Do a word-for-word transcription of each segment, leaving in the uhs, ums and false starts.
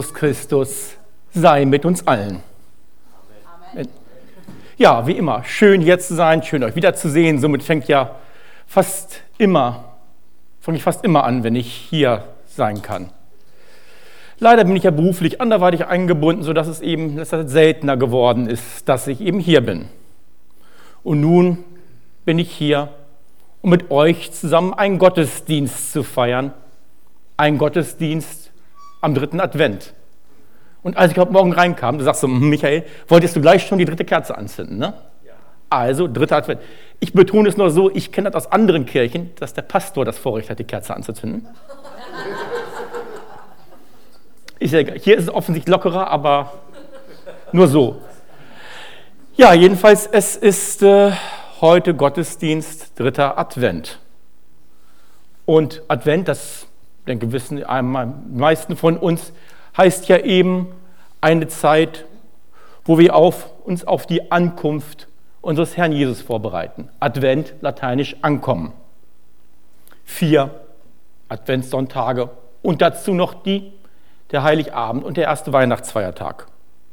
Christus sei mit uns allen. Amen. Ja, wie immer, schön hier zu sein, schön euch wiederzusehen. Somit fängt ja fast immer, fange ich fast immer an, wenn ich hier sein kann. Leider bin ich ja beruflich anderweitig eingebunden, sodass es eben dass es seltener geworden ist, dass ich eben hier bin. Und nun bin ich hier, um mit euch zusammen einen Gottesdienst zu feiern. Einen Gottesdienst am dritten Advent. Und als ich heute Morgen reinkam, du sagst so, Michael, wolltest du gleich schon die dritte Kerze anzünden, ne? Ja. Also, dritter Advent. Ich betone es nur so, ich kenne das aus anderen Kirchen, dass der Pastor das Vorrecht hat, die Kerze anzuzünden. Ist ja, hier ist es offensichtlich lockerer, aber nur so. Ja, jedenfalls, es ist äh, heute Gottesdienst, dritter Advent. Und Advent, das denke, wissen die meisten von uns, heißt ja eben eine Zeit, wo wir auf, uns auf die Ankunft unseres Herrn Jesus vorbereiten. Advent, lateinisch ankommen. Vier Adventssonntage und dazu noch die, der Heiligabend und der erste Weihnachtsfeiertag.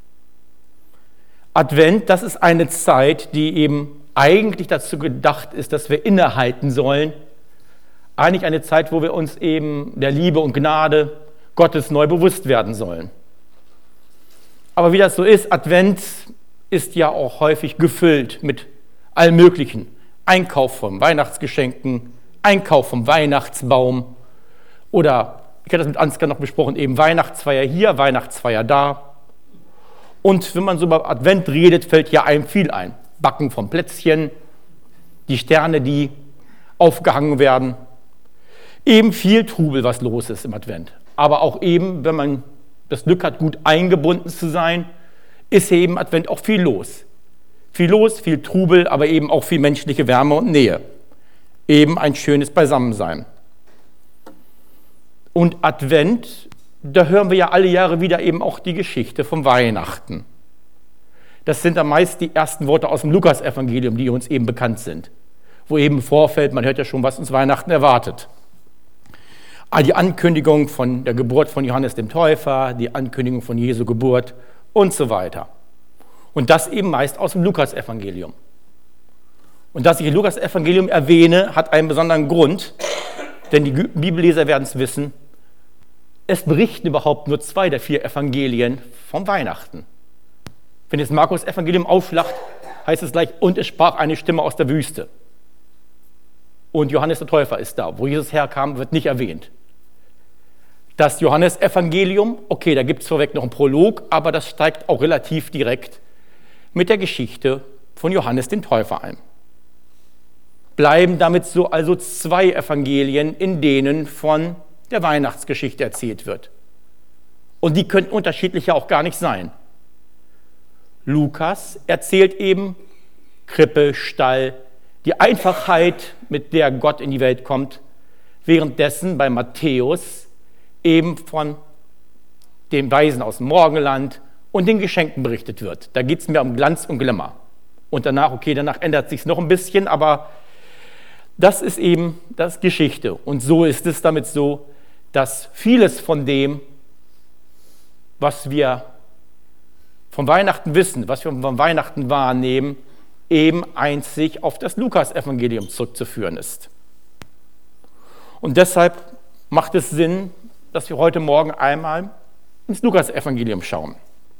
Advent, das ist eine Zeit, die eben eigentlich dazu gedacht ist, dass wir innehalten sollen. Eigentlich eine Zeit, wo wir uns eben der Liebe und Gnade Gottes neu bewusst werden sollen. Aber wie das so ist, Advent ist ja auch häufig gefüllt mit allem Möglichen. Einkauf von Weihnachtsgeschenken, Einkauf vom Weihnachtsbaum oder, ich hatte das mit Ansgar noch besprochen, eben Weihnachtsfeier hier, Weihnachtsfeier da. Und wenn man so über Advent redet, fällt ja einem viel ein. Backen vom Plätzchen, die Sterne, die aufgehangen werden. Eben viel Trubel, was los ist im Advent. Aber auch eben, wenn man das Glück hat, gut eingebunden zu sein, ist hier eben im Advent auch viel los. Viel los, viel Trubel, aber eben auch viel menschliche Wärme und Nähe. Eben ein schönes Beisammensein. Und Advent, da hören wir ja alle Jahre wieder eben auch die Geschichte vom Weihnachten. Das sind dann meist die ersten Worte aus dem Lukas-Evangelium, die uns eben bekannt sind. Wo eben im Vorfeld, man hört ja schon, was uns Weihnachten erwartet. Die Ankündigung von der Geburt von Johannes dem Täufer, die Ankündigung von Jesu Geburt und so weiter. Und das eben meist aus dem Lukas-Evangelium. Und dass ich das Lukas-Evangelium erwähne, hat einen besonderen Grund, denn die Bibelleser werden es wissen, es berichten überhaupt nur zwei der vier Evangelien vom Weihnachten. Wenn ihr das Markus-Evangelium aufschlagt, heißt es gleich, und es sprach eine Stimme aus der Wüste. Und Johannes der Täufer ist da. Wo Jesus herkam, wird nicht erwähnt. Das Johannes-Evangelium, okay, da gibt es vorweg noch einen Prolog, aber das steigt auch relativ direkt mit der Geschichte von Johannes dem Täufer ein. Bleiben damit so also zwei Evangelien, in denen von der Weihnachtsgeschichte erzählt wird. Und die könnten unterschiedlicher auch gar nicht sein. Lukas erzählt eben Krippe, Stall, die Einfachheit, mit der Gott in die Welt kommt, währenddessen bei Matthäus eben von den Weisen aus dem Morgenland und den Geschenken berichtet wird. Da geht es mehr um Glanz und Glimmer. Und danach, okay, danach ändert sich es noch ein bisschen, aber das ist eben das Geschichte. Und so ist es damit so, dass vieles von dem, was wir von Weihnachten wissen, was wir von Weihnachten wahrnehmen, eben einzig auf das Lukas-Evangelium zurückzuführen ist. Und deshalb macht es Sinn, dass wir heute Morgen einmal ins Lukas-Evangelium schauen.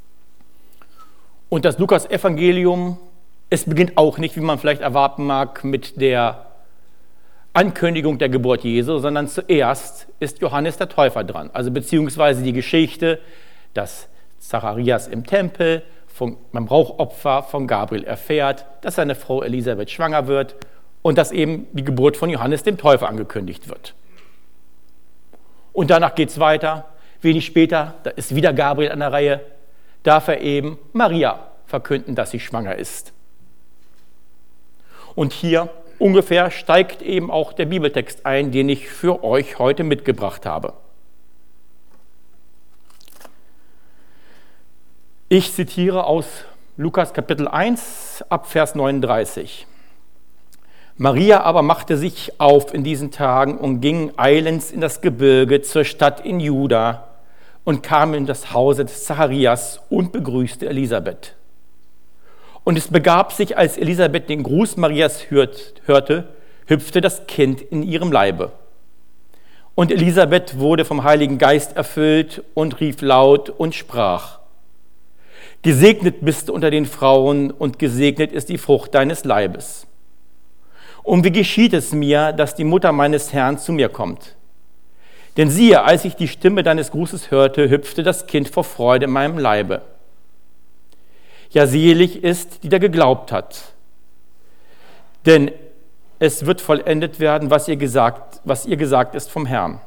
Und das Lukas-Evangelium, es beginnt auch nicht, wie man vielleicht erwarten mag, mit der Ankündigung der Geburt Jesu, sondern zuerst ist Johannes der Täufer dran. Also beziehungsweise die Geschichte, dass Zacharias im Tempel Von, beim Brauchopfer von Gabriel erfährt, dass seine Frau Elisabeth schwanger wird und dass eben die Geburt von Johannes dem Täufer angekündigt wird. Und danach geht es weiter. Wenig später, da ist wieder Gabriel an der Reihe, darf er eben Maria verkünden, dass sie schwanger ist. Und hier ungefähr steigt eben auch der Bibeltext ein, den ich für euch heute mitgebracht habe. Ich zitiere aus Lukas Kapitel eins ab Vers neununddreißig. Maria aber machte sich auf in diesen Tagen und ging eilends in das Gebirge zur Stadt in Juda und kam in das Haus des Zacharias und begrüßte Elisabeth. Und es begab sich, als Elisabeth den Gruß Marias hörte, hüpfte das Kind in ihrem Leibe. Und Elisabeth wurde vom Heiligen Geist erfüllt und rief laut und sprach: Gesegnet bist du unter den Frauen und gesegnet ist die Frucht deines Leibes. Und wie geschieht es mir, dass die Mutter meines Herrn zu mir kommt? Denn siehe, als ich die Stimme deines Grußes hörte, hüpfte das Kind vor Freude in meinem Leibe. Ja, selig ist, die da geglaubt hat. Denn es wird vollendet werden, was ihr gesagt, was ihr gesagt ist vom Herrn.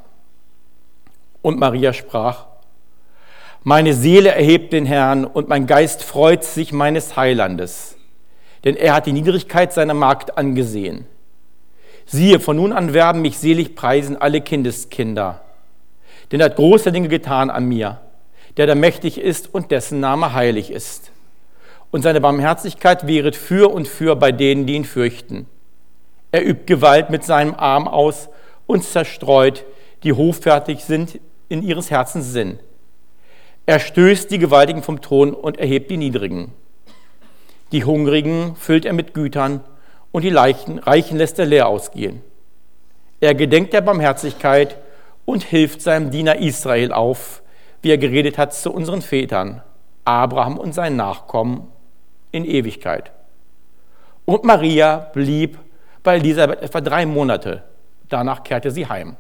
Und Maria sprach: Meine Seele erhebt den Herrn und mein Geist freut sich meines Heilandes, denn er hat die Niedrigkeit seiner Magd angesehen. Siehe, von nun an werden mich selig preisen alle Kindeskinder, denn er hat große Dinge getan an mir, der da mächtig ist und dessen Name heilig ist. Und seine Barmherzigkeit wäret für und für bei denen, die ihn fürchten. Er übt Gewalt mit seinem Arm aus und zerstreut, die hoffärtig sind in ihres Herzens Sinn. Er stößt die Gewaltigen vom Thron und erhebt die Niedrigen. Die Hungrigen füllt er mit Gütern und die Leichen, Reichen lässt er leer ausgehen. Er gedenkt der Barmherzigkeit und hilft seinem Diener Israel auf, wie er geredet hat zu unseren Vätern, Abraham und seinen Nachkommen in Ewigkeit. Und Maria blieb bei Elisabeth etwa drei Monate. Danach kehrte sie heim.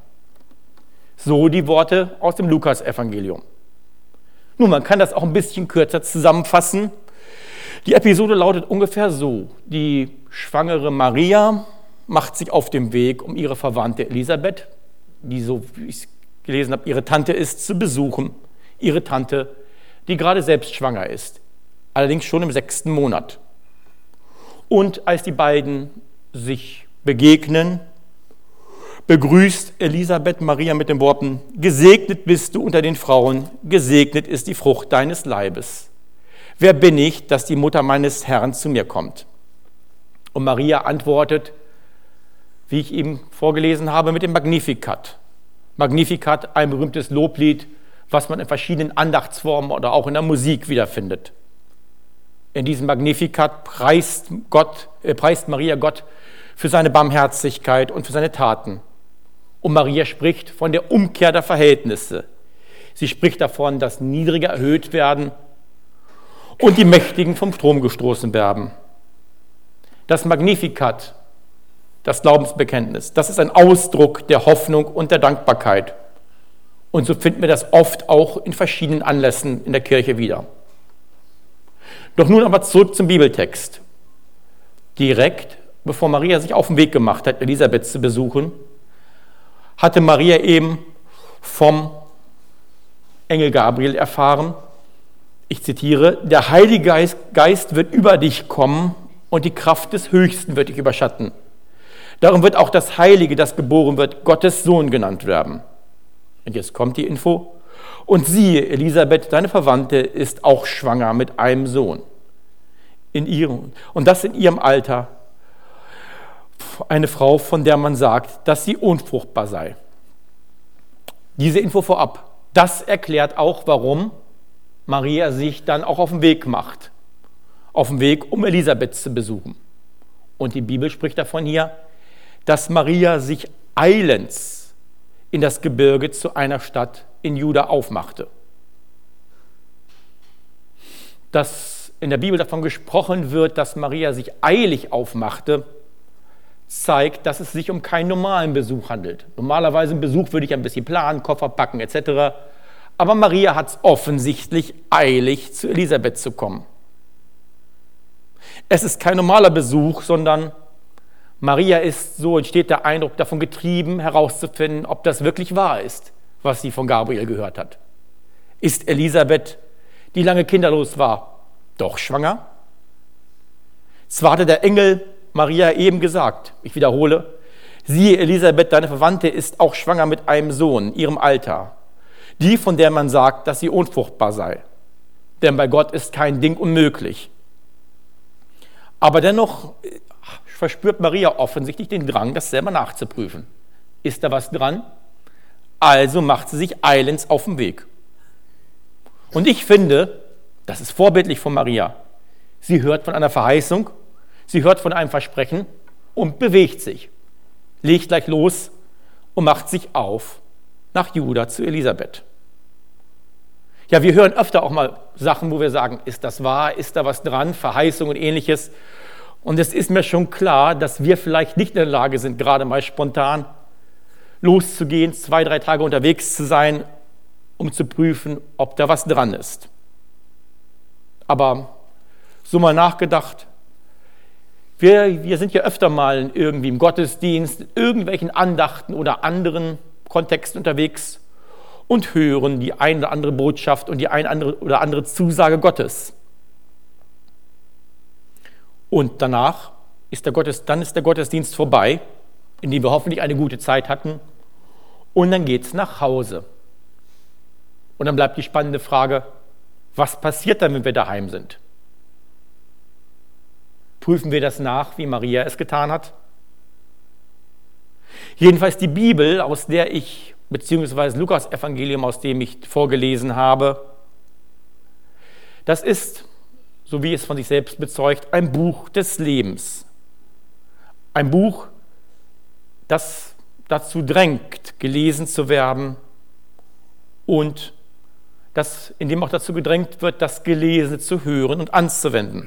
So die Worte aus dem Lukas-Evangelium. Nun, man kann das auch ein bisschen kürzer zusammenfassen. Die Episode lautet ungefähr so: Die schwangere Maria macht sich auf den Weg, um ihre Verwandte Elisabeth, die, so wie ich es gelesen habe, ihre Tante ist, zu besuchen. Ihre Tante, die gerade selbst schwanger ist, allerdings schon im sechsten Monat. Und als die beiden sich begegnen, begrüßt Elisabeth Maria mit den Worten: Gesegnet bist du unter den Frauen, gesegnet ist die Frucht deines Leibes. Wer bin ich, dass die Mutter meines Herrn zu mir kommt? Und Maria antwortet, wie ich eben vorgelesen habe, mit dem Magnificat. Magnificat, ein berühmtes Loblied, was man in verschiedenen Andachtsformen oder auch in der Musik wiederfindet. In diesem Magnificat preist, Gott, äh, preist Maria Gott für seine Barmherzigkeit und für seine Taten. Und Maria spricht von der Umkehr der Verhältnisse. Sie spricht davon, dass Niedrige erhöht werden und die Mächtigen vom Thron gestoßen werden. Das Magnificat, das Glaubensbekenntnis, das ist ein Ausdruck der Hoffnung und der Dankbarkeit. Und so finden wir das oft auch in verschiedenen Anlässen in der Kirche wieder. Doch nun aber zurück zum Bibeltext. Direkt bevor Maria sich auf den Weg gemacht hat, Elisabeth zu besuchen, hatte Maria eben vom Engel Gabriel erfahren, ich zitiere: Der Heilige Geist, Geist wird über dich kommen und die Kraft des Höchsten wird dich überschatten. Darum wird auch das Heilige, das geboren wird, Gottes Sohn genannt werden. Und jetzt kommt die Info: Und siehe, Elisabeth, deine Verwandte, ist auch schwanger mit einem Sohn. In ihrem, und das in ihrem Alter. Eine Frau, von der man sagt, dass sie unfruchtbar sei. Diese Info vorab, das erklärt auch, warum Maria sich dann auch auf den Weg macht. Auf den Weg, um Elisabeth zu besuchen. Und die Bibel spricht davon hier, dass Maria sich eilends in das Gebirge zu einer Stadt in Juda aufmachte. Dass in der Bibel davon gesprochen wird, dass Maria sich eilig aufmachte, zeigt, dass es sich um keinen normalen Besuch handelt. Normalerweise einen Besuch würde ich ein bisschen planen, Koffer packen et cetera. Aber Maria hat es offensichtlich eilig, zu Elisabeth zu kommen. Es ist kein normaler Besuch, sondern Maria ist, so entsteht der Eindruck, davon getrieben, herauszufinden, ob das wirklich wahr ist, was sie von Gabriel gehört hat. Ist Elisabeth, die lange kinderlos war, doch schwanger? Zwar hatte der Engel Maria eben gesagt, ich wiederhole: Siehe, Elisabeth, deine Verwandte, ist auch schwanger mit einem Sohn in ihrem Alter, die, von der man sagt, dass sie unfruchtbar sei. Denn bei Gott ist kein Ding unmöglich. Aber dennoch verspürt Maria offensichtlich den Drang, das selber nachzuprüfen. Ist da was dran? Also macht sie sich eilends auf den Weg. Und ich finde, das ist vorbildlich von Maria. Sie hört von einer Verheißung, sie hört von einem Versprechen und bewegt sich, legt gleich los und macht sich auf nach Juda zu Elisabeth. Ja, wir hören öfter auch mal Sachen, wo wir sagen, ist das wahr, ist da was dran, Verheißung und Ähnliches. Und es ist mir schon klar, dass wir vielleicht nicht in der Lage sind, gerade mal spontan loszugehen, zwei, drei Tage unterwegs zu sein, um zu prüfen, ob da was dran ist. Aber so mal nachgedacht, wir, wir sind ja öfter mal irgendwie im Gottesdienst, in irgendwelchen Andachten oder anderen Kontexten unterwegs und hören die eine oder andere Botschaft und die eine andere oder andere Zusage Gottes. Und danach ist der Gottes, dann ist der Gottesdienst vorbei, in dem wir hoffentlich eine gute Zeit hatten, und dann geht es nach Hause. Und dann bleibt die spannende Frage, was passiert dann, wenn wir daheim sind? Prüfen wir das nach, wie Maria es getan hat? Jedenfalls die Bibel, aus der ich, beziehungsweise Lukas Evangelium, aus dem ich vorgelesen habe, das ist, so wie es von sich selbst bezeugt, ein Buch des Lebens. Ein Buch, das dazu drängt, gelesen zu werden und das, in dem auch dazu gedrängt wird, das Gelesene zu hören und anzuwenden.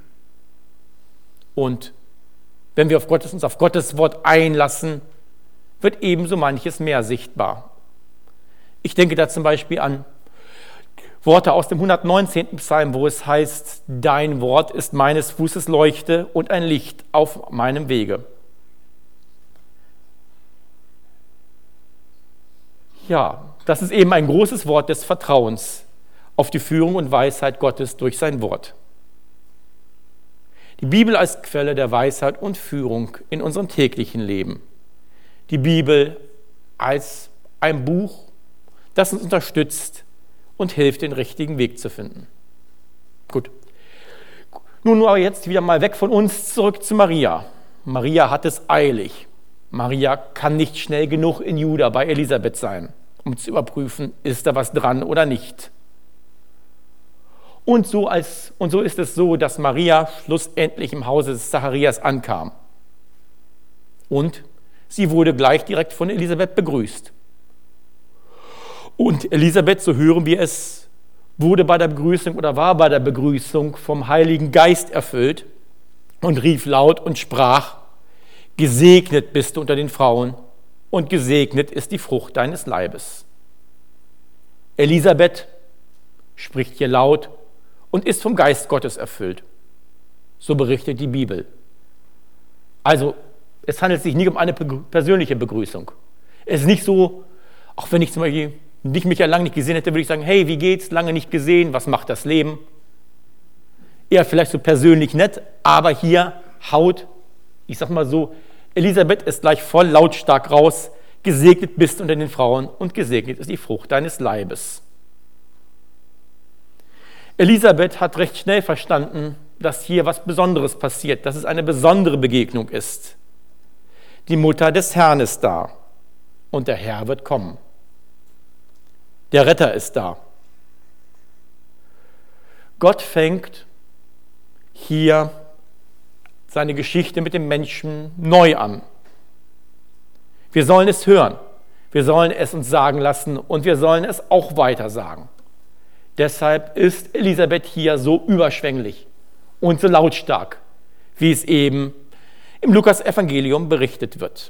Und wenn wir auf Gottes, uns auf Gottes Wort einlassen, wird ebenso manches mehr sichtbar. Ich denke da zum Beispiel an Worte aus dem hundertneunzehnten Psalm, wo es heißt, dein Wort ist meines Fußes Leuchte und ein Licht auf meinem Wege. Ja, das ist eben ein großes Wort des Vertrauens auf die Führung und Weisheit Gottes durch sein Wort. Die Bibel als Quelle der Weisheit und Führung in unserem täglichen Leben. Die Bibel als ein Buch, das uns unterstützt und hilft, den richtigen Weg zu finden. Gut. Nun aber jetzt wieder mal weg von uns, zurück zu Maria. Maria hat es eilig. Maria kann nicht schnell genug in Juda bei Elisabeth sein, um zu überprüfen, ist da was dran oder nicht. Und so, als, und so ist es so, dass Maria schlussendlich im Hause des Zacharias ankam. Und sie wurde gleich direkt von Elisabeth begrüßt. Und Elisabeth, so hören wir es, wurde bei der Begrüßung oder war bei der Begrüßung vom Heiligen Geist erfüllt und rief laut und sprach, gesegnet bist du unter den Frauen und gesegnet ist die Frucht deines Leibes. Elisabeth spricht hier laut und ist vom Geist Gottes erfüllt. So berichtet die Bibel. Also, es handelt sich nicht um eine persönliche Begrüßung. Es ist nicht so, auch wenn ich zum Beispiel dich mich ja lange nicht gesehen hätte, würde ich sagen, hey, wie geht's? Lange nicht gesehen, was macht das Leben? Eher vielleicht so persönlich nett, aber hier haut, ich sag mal so, Elisabeth ist gleich voll lautstark raus, gesegnet bist unter den Frauen und gesegnet ist die Frucht deines Leibes. Elisabeth hat recht schnell verstanden, dass hier was Besonderes passiert, dass es eine besondere Begegnung ist. Die Mutter des Herrn ist da und der Herr wird kommen. Der Retter ist da. Gott fängt hier seine Geschichte mit dem Menschen neu an. Wir sollen es hören, wir sollen es uns sagen lassen und wir sollen es auch weiter sagen. Deshalb ist Elisabeth hier so überschwänglich und so lautstark, wie es eben im Lukas-Evangelium berichtet wird.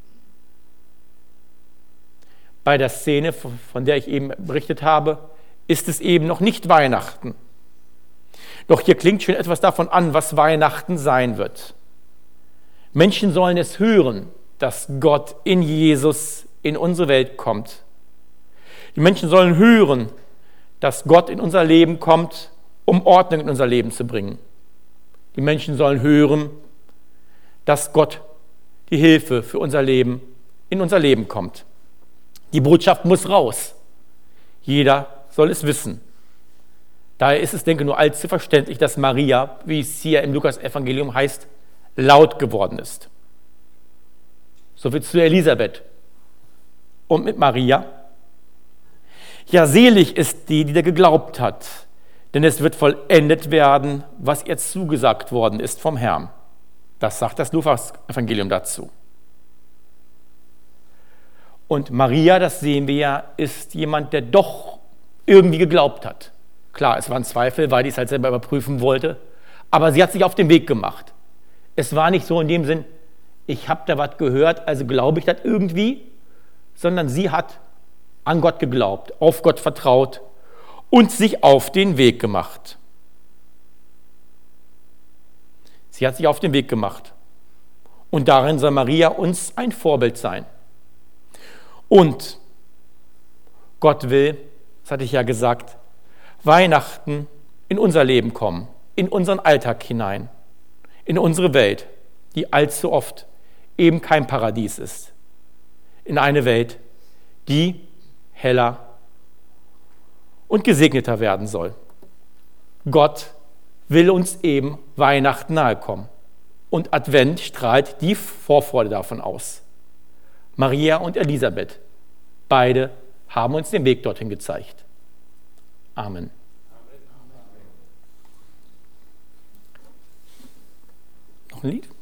Bei der Szene, von der ich eben berichtet habe, ist es eben noch nicht Weihnachten. Doch hier klingt schon etwas davon an, was Weihnachten sein wird. Menschen sollen es hören, dass Gott in Jesus in unsere Welt kommt. Die Menschen sollen hören, dass Gott in unser Leben kommt, um Ordnung in unser Leben zu bringen. Die Menschen sollen hören, dass Gott die Hilfe für unser Leben in unser Leben kommt. Die Botschaft muss raus. Jeder soll es wissen. Daher ist es, denke ich, nur allzu verständlich, dass Maria, wie es hier im Lukas-Evangelium heißt, laut geworden ist. So viel zu Elisabeth. Und mit Maria? Ja, selig ist die, die da geglaubt hat, denn es wird vollendet werden, was ihr zugesagt worden ist vom Herrn. Das sagt das Lukas-Evangelium dazu. Und Maria, das sehen wir ja, ist jemand, der doch irgendwie geglaubt hat. Klar, es waren Zweifel, weil die es halt selber überprüfen wollte, aber sie hat sich auf den Weg gemacht. Es war nicht so in dem Sinn, ich habe da was gehört, also glaube ich das irgendwie, sondern sie hat an Gott geglaubt, auf Gott vertraut und sich auf den Weg gemacht. Sie hat sich auf den Weg gemacht. Und darin soll Maria uns ein Vorbild sein. Und Gott will, das hatte ich ja gesagt, Weihnachten in unser Leben kommen, in unseren Alltag hinein, in unsere Welt, die allzu oft eben kein Paradies ist. In eine Welt, die heller und gesegneter werden soll. Gott will uns eben Weihnachten nahe kommen. Und Advent strahlt die Vorfreude davon aus. Maria und Elisabeth, beide haben uns den Weg dorthin gezeigt. Amen. Noch ein Lied?